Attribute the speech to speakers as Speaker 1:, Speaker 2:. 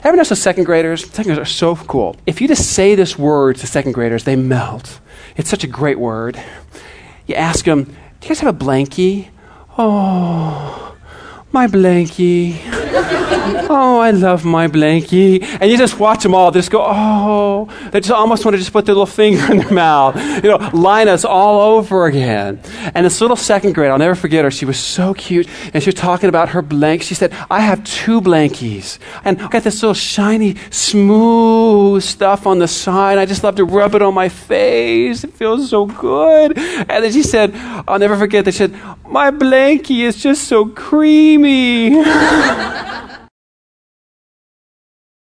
Speaker 1: Ever notice the second graders? Second graders are so cool. If you just say this word to second graders, they melt. It's such a great word. You ask them, do you guys have a blankie? Oh, my blankie. Oh, I love my blankie. And you just watch them all just go, oh. They just almost want to just put their little finger in their mouth. Line us all over again. And this little second grade, I'll never forget her. She was so cute. And she was talking about her blankie. She said, I have 2 blankies. And I got this little shiny, smooth stuff on the side. I just love to rub it on my face. It feels so good. And then she said, I'll never forget, they said, my blankie is just so creamy.